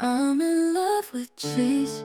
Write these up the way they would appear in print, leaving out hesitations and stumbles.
I'm in love with cheese.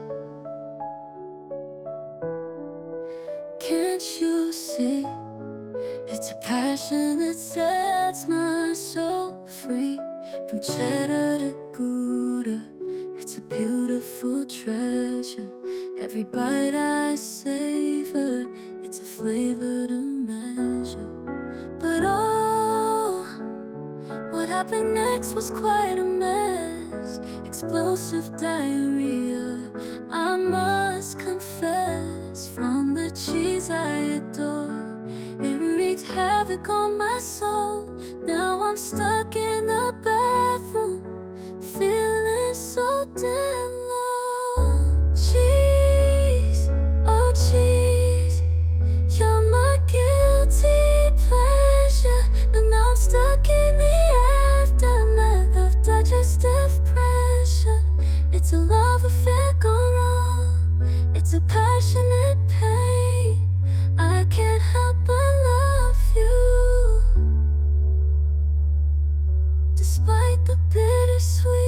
Can't you see? It's a passion that sets my soul free. From cheddar to Gouda, it's a beautiful treasure. Every bite I savor, it's a flavor to measure. But oh, what happened next was quite a mess. Explosive diarrhea, I must confess. From the cheese I adore, it wreaked havoc on my soul. Now I'm stuck in the bathroom, feeling so damn low. Cheese, oh cheese, you're my guilty pleasure. And now I'm stuck in the aftermath of digestive pressure. It's a love affair gone wrong. It's a passionate pain. I can't help but love you, despite the bittersweet.